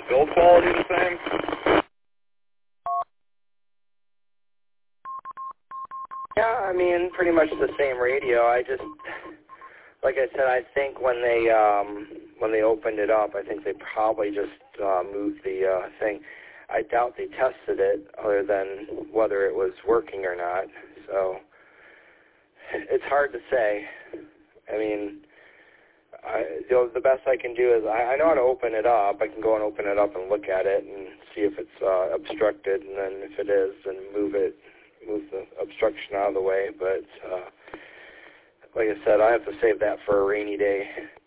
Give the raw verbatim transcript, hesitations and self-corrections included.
build quality the same? Yeah, I mean, pretty much the same radio. I just, like I said, I think when they um, when they opened it up, I think they probably just uh, moved the uh, thing. I doubt they tested it, other than whether it was working or not. So it's hard to say. I mean, I, you know, the best I can do is I, I know how to open it up. I can go and open it up and look at it and see if it's uh, obstructed, and then if it is, then move it, move the obstruction out of the way. But uh, like I said, I have to save that for a rainy day.